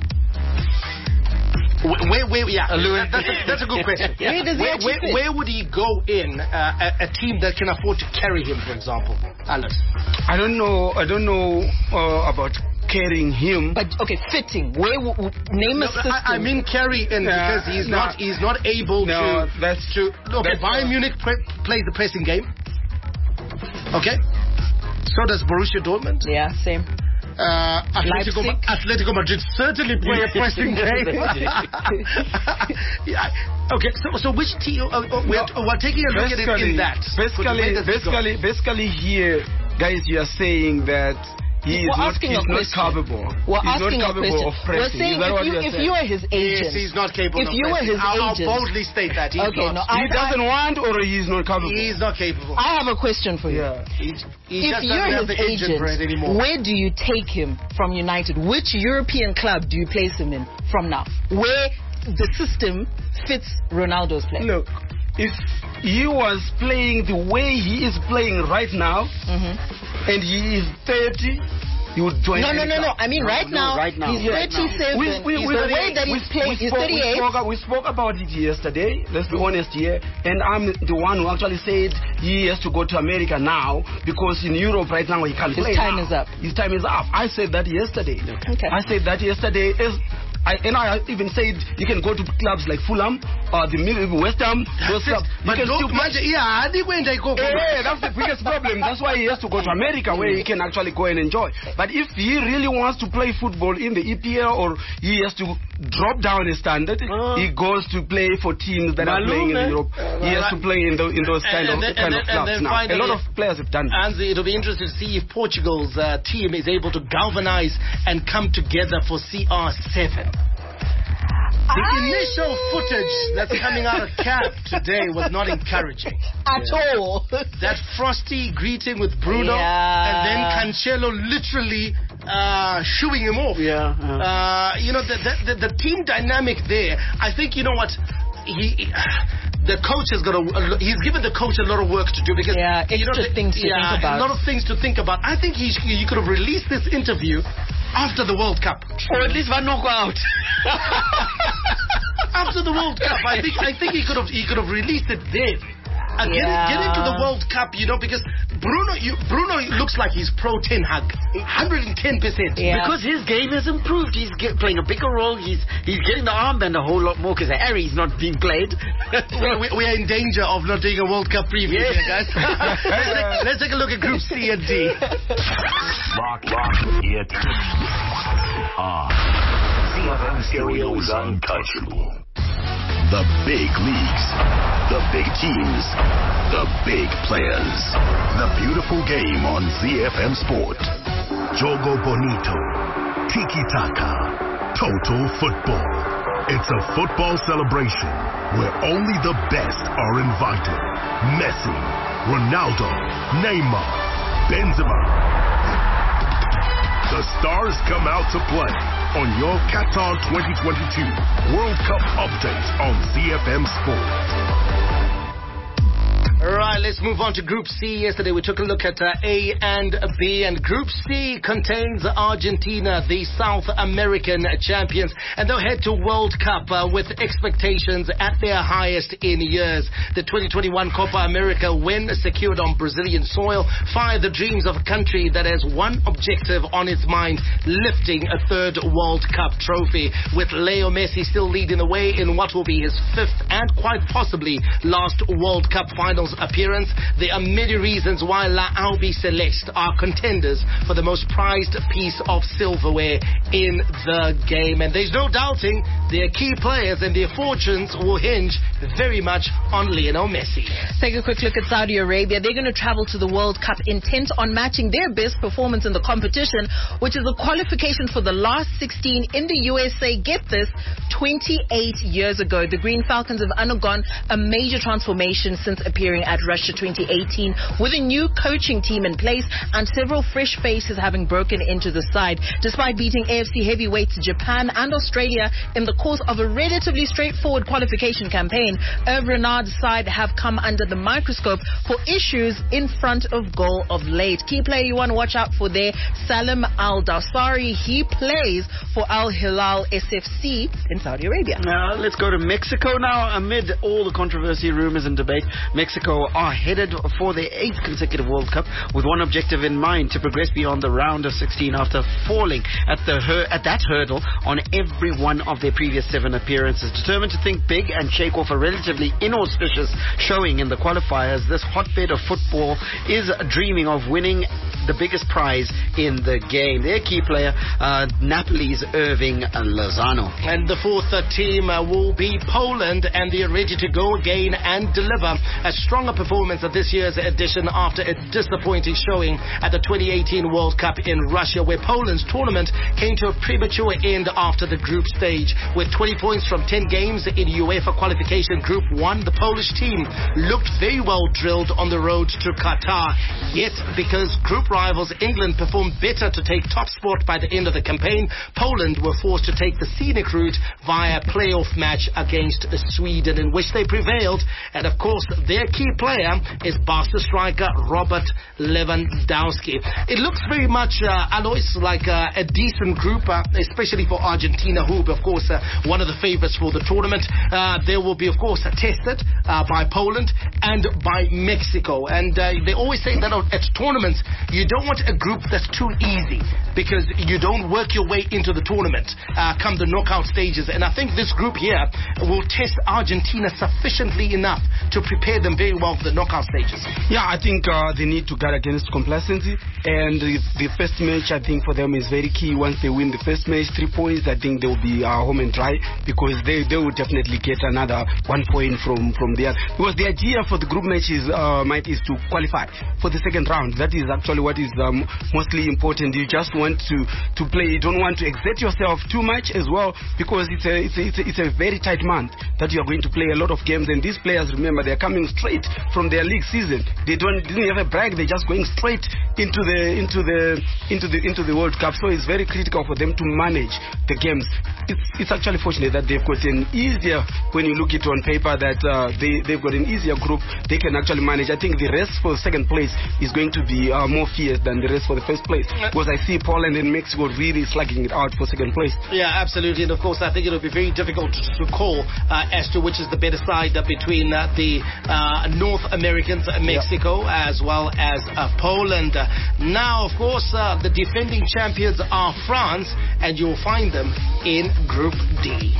Speaker 1: That's a good question. Where would he go in a team that can afford to carry him, for example? Alice?
Speaker 9: I don't know about carrying him.
Speaker 8: But okay, fitting. Name a system.
Speaker 1: I mean carry in because he's not able to. Bayern Munich plays the pressing game. Okay. So does Borussia Dortmund.
Speaker 8: Yeah, same.
Speaker 1: Atletico Madrid certainly play a pressing game. Okay, so which team? We're taking a look at it in that.
Speaker 9: Basically, here, guys, you are saying that he's not capable.
Speaker 8: We're
Speaker 9: he's
Speaker 8: asking
Speaker 9: not capable of pressing.
Speaker 8: We're saying if you are his agent,
Speaker 1: he's not capable.
Speaker 8: If you were his agent,
Speaker 1: I'll boldly state that he's not.
Speaker 9: He doesn't want, or he's not capable.
Speaker 1: He's not capable.
Speaker 8: I have a question for you.
Speaker 1: Yeah. He
Speaker 8: if you're his agent, where do you take him from United? Which European club do you place him in from now? Where the system fits Ronaldo's play?
Speaker 9: Look, if he was playing the way he is playing right now, and he is 30, he would join.
Speaker 8: No. I mean, right now, he's 37. The way that he's playing, he's 38.
Speaker 9: We spoke about it yesterday. Let's be honest here. And I'm the one who actually said he has to go to America now because in Europe right now he can't play.
Speaker 8: His time is up.
Speaker 9: His time is up. I said that yesterday.
Speaker 8: Okay.
Speaker 9: I said that yesterday. I even said you can go to clubs like Fulham or the West Ham. Those clubs.
Speaker 1: But that's
Speaker 9: the biggest problem. That's why he has to go to America where he can actually go and enjoy. But if he really wants to play football in the EPL or he has to drop down his standard, he goes to play for teams that are playing in Europe. He has to play in those kind of clubs now. A lot of players have done that.
Speaker 1: And it'll be interesting to see if Portugal's team is able to galvanize and come together for CR7. The initial footage that's coming out of camp today was not encouraging.
Speaker 8: At all.
Speaker 1: That frosty greeting with Bruno and then Cancelo literally shooing him off. The team dynamic there, I think, you know what, the coach has he's given the coach a lot of work to do because
Speaker 8: things to think about.
Speaker 1: A lot of things to think about. I think you could have released this interview after the World Cup,
Speaker 6: or at least one knockout.
Speaker 1: After the World Cup, I think he could have released it then. Get into the World Cup, because Bruno looks like he's pro Ten Hag, 110%.
Speaker 6: Because his game has improved. He's playing a bigger role. He's getting the armband a whole lot more because Harry's not being played.
Speaker 1: we are in danger of not doing a World Cup preview here, guys. Let's take a look at Group C and D.
Speaker 3: Lock it on. CFM Stereo's Untouchable. The big leagues, the big teams, the big players. The beautiful game on ZFM Sport. Jogo Bonito, Tiki Taka, Total Football. It's a football celebration where only the best are invited. Messi, Ronaldo, Neymar, Benzema. The stars come out to play on your Qatar 2022 World Cup update on CFM Sport.
Speaker 1: Right, let's move on to Group C. Yesterday we took a look at A and B, and Group C contains Argentina, the South American champions, and they'll head to World Cup with expectations at their highest in years. The 2021 Copa America win secured on Brazilian soil fired the dreams of a country that has one objective on its mind, lifting a third World Cup trophy, with Leo Messi still leading the way in what will be his fifth and quite possibly last World Cup finals appearance. There are many reasons why La Albi Celeste are contenders for the most prized piece of silverware in the game, and there's no doubting their key players and their fortunes will hinge very much on Lionel Messi.
Speaker 8: Take a quick look at Saudi Arabia. They're going to travel to the World Cup intent on matching their best performance in the competition, which is a qualification for the last 16 in the USA. Get this, 28 years ago. The Green Falcons have undergone a major transformation since appearing at Russia 2018 with a new coaching team in place and several fresh faces having broken into the side. Despite beating AFC heavyweights Japan and Australia in the course of a relatively straightforward qualification campaign, Hervé Renard's side have come under the microscope for issues in front of goal of late. Key player you want to watch out for there, Salim Al-Dawsari. He plays for Al Hilal SFC in Saudi Arabia.
Speaker 6: Let's go to Mexico now. Amid all the controversy, rumors and debate, Mexico are headed for their 8th consecutive World Cup with one objective in mind: to progress beyond the round of 16 after falling at that hurdle on every one of their previous 7 appearances. Determined to think big and shake off a relatively inauspicious showing in the qualifiers, this hotbed of football is dreaming of winning the biggest prize in the game. Their key player, Napoli's Irving Lozano.
Speaker 1: And the fourth team will be Poland, and they're ready to go again and deliver a stronger performance at this year's edition after a disappointing showing at the 2018 World Cup in Russia, where Poland's tournament came to a premature end after the group stage. With 20 points from 10 games in UEFA qualification Group 1, the Polish team looked very well drilled on the road to Qatar. Yet, because group rivals England performed better to take top spot by the end of the campaign, Poland were forced to take the scenic route via a playoff match against Sweden, in which they prevailed. And of course, their key player is Barca striker Robert Lewandowski. It looks very much, Alois, like a decent group, especially for Argentina, who, of course, one of the favorites for the tournament. They will be, of course, tested by Poland and by Mexico. And they always say that at tournaments, you don't want a group that's too easy, because you don't work your way into the tournament come the knockout stages. And I think this group here will test Argentina sufficiently enough to prepare them very well for the knockout stages.
Speaker 9: Yeah, I think they need to guard against complacency, and the first match, I think, for them is very key. Once they win the first match, 3 points, I think they will be home and dry, because they will definitely get another 1 point from there. Because the idea for the group match is to qualify for the second round. That is actually what is mostly important. You just want to play. You don't want to exert yourself too much as well, because it's a very tight month that you are going to play a lot of games. And these players, remember, they are coming straight from their league season. They didn't have a break. They're just going straight into the World Cup. So it's very critical for them to manage the games. It's actually fortunate that they've got an easier, when you look it on paper, that they've got an easier group they can actually manage. I think the race for second place is going to be more fierce than the race for the first place, because I see Poland and Mexico really slugging it out for second place.
Speaker 1: Yeah, absolutely. And of course, I think it'll be very difficult to call as to which is the better side between the North Americans, Mexico, as well as Poland. Now, of course, the defending champions are France, and you'll find them in Group D.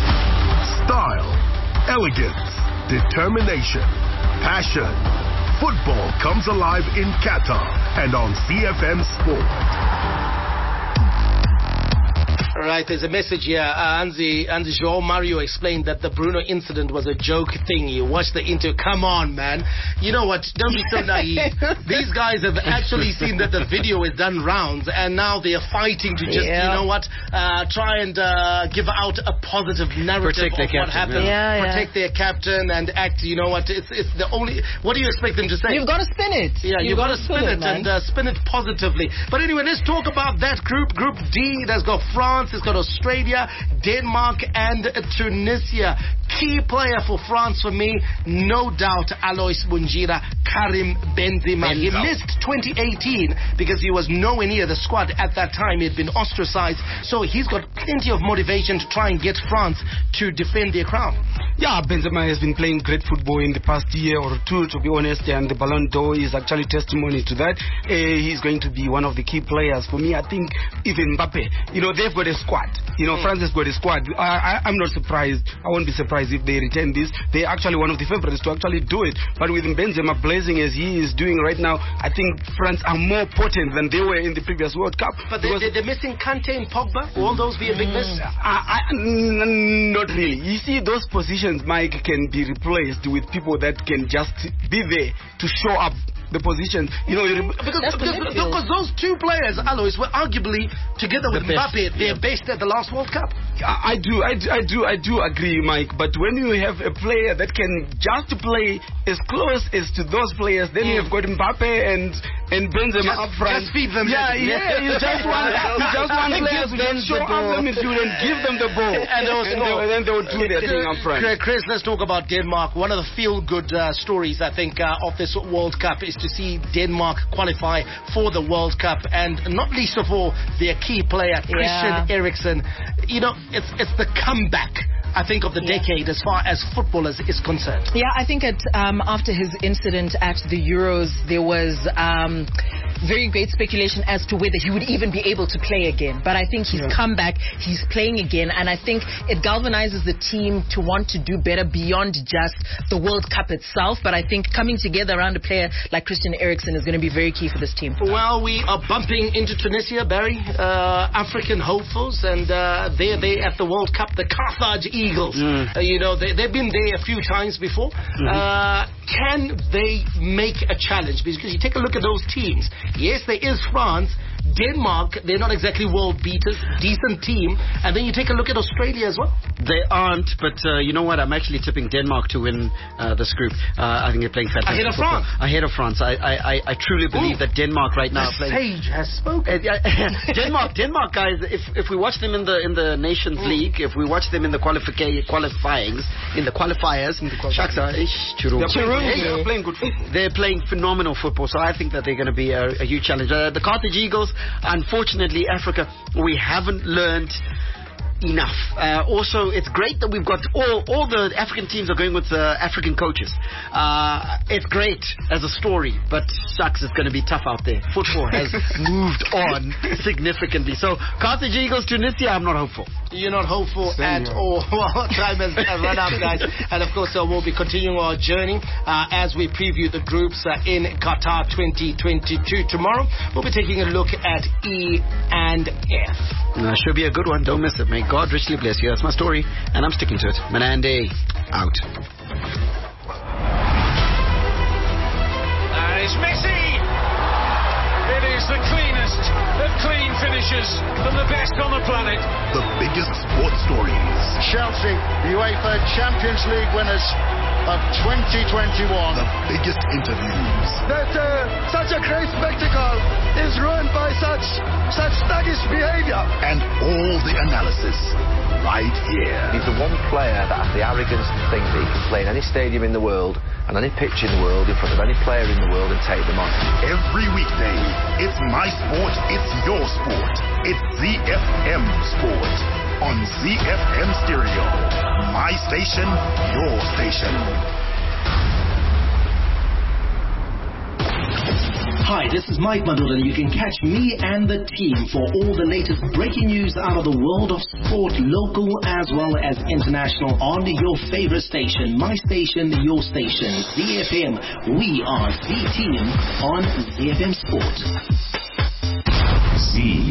Speaker 3: Style, elegance, determination, passion. Football comes alive in Qatar and on CFM Sport.
Speaker 1: All right, there's a message here. Anzi João Mario explained that the Bruno incident was a joke thing. You watched the interview. Come on, man. You know what? Don't be so naive. These guys have actually seen that the video is done rounds, and now they are fighting to just, you know what, try and give out a positive narrative of what happened. Protect their captain and act, you know what, it's the only... What do you expect them to say?
Speaker 8: You've got to spin it.
Speaker 1: Yeah, you've got to spin it and spin it positively. But anyway, let's talk about that group. Group D, that's got France, it's got Australia, Denmark, and Tunisia. Key player for France for me, no doubt, Alois Bunjira, Karim Benzema. He missed 2018 because he was nowhere near the squad at that time. He had been ostracized. So he's got plenty of motivation to try and get France to defend their crown.
Speaker 9: Yeah, Benzema has been playing great football in the past year or two, to be honest, and the Ballon d'Or is actually testimony to that. He's going to be one of the key players. For me, I think even Mbappe, you know, they've got a squad. You know, France has got a squad. I'm not surprised. I won't be surprised if they retain this. They're actually one of the favorites to actually do it. But with Benzema blazing as he is doing right now, I think France are more potent than they were in the previous World Cup.
Speaker 1: But they're missing Kante and Pogba. Will those be a big miss?
Speaker 9: Not really. You see, those positions, Mike, can be replaced with people that can just be there to show up the position. You know,
Speaker 1: because those two players, Alois, were arguably together with Mbappe their best at the last World Cup.
Speaker 9: I do agree, Mike. But when you have a player that can just play as close as to those players, then you have got Mbappe and Benzema up front.
Speaker 1: Just feed them.
Speaker 9: You just want players to just show up the midfield and give them the ball, and then they will do their thing up front.
Speaker 1: Chris, let's talk about Denmark. One of the feel-good stories, I think, of this World Cup is to see Denmark qualify for the World Cup, and not least of all, their key player, Christian Eriksen. You know, it's the comeback, I think, of the decade as far as footballers is concerned.
Speaker 8: Yeah, I think after his incident at the Euros, there was very great speculation as to whether he would even be able to play again. But I think he's come back, he's playing again, and I think it galvanizes the team to want to do better beyond just the World Cup itself. But I think coming together around a player like Christian Eriksen is going to be very key for this team.
Speaker 1: Well, we are bumping into Tunisia, Barry, African hopefuls, and they're there at the World Cup, the Carthage Eagles. You know, they've been there a few times before. Can they make a challenge? Because you take a look at those teams. Yes, there is France. Denmark, they're not exactly world beaters, decent team. And then you take a look at Australia as well.
Speaker 6: They aren't, but you know what? I'm actually tipping Denmark to win this group. I think they're playing fantastic.
Speaker 1: Ahead of France.
Speaker 6: Ahead of France. I truly believe that Denmark right now
Speaker 1: the sage has spoken.
Speaker 6: Denmark guys, if we watch them in the Nations League, if we watch them in the qualifiers,
Speaker 9: they're playing good football.
Speaker 6: They're playing phenomenal football, so I think that they're going to be a huge challenge. The Carthage Eagles, unfortunately, Africa, we haven't learned enough. Also, it's great that we've got all the African teams are going with African coaches. It's great as a story, but shucks, it's going to be tough out there. Football has moved on significantly. So, Carthage Eagles, Tunisia, I'm not hopeful.
Speaker 1: You're not hopeful at all. Well, time has run out, guys. And of course, we'll be continuing our journey as we preview the groups in Qatar 2022. Tomorrow, we'll be taking a look at E and F.
Speaker 6: Should be a good one. Don't miss it. May God richly bless you. That's my story, and I'm sticking to it. Menande, out.
Speaker 2: It's Messi! It is the cleanest of clean finishes and the best on the planet.
Speaker 3: The biggest sports stories.
Speaker 13: Chelsea, UEFA Champions League winners of 2021.
Speaker 3: The biggest interviews.
Speaker 4: That such a great spectacle is ruined by such sluggish behavior.
Speaker 3: And all the analysis right here.
Speaker 5: He's the one player that has the arrogance to think that he can play in any stadium in the world and any pitch in the world in front of any player in the world and take them on.
Speaker 3: Every weekday, it's my sport, it's your sport. It's ZFM Sport on ZFM Stereo. My station, your station.
Speaker 14: Hi, this is Mike Madura, and you can catch me and the team for all the latest breaking news out of the world of sport, local as well as international, on your favorite station, my station, your station, ZFM. We are the team on ZFM Sport.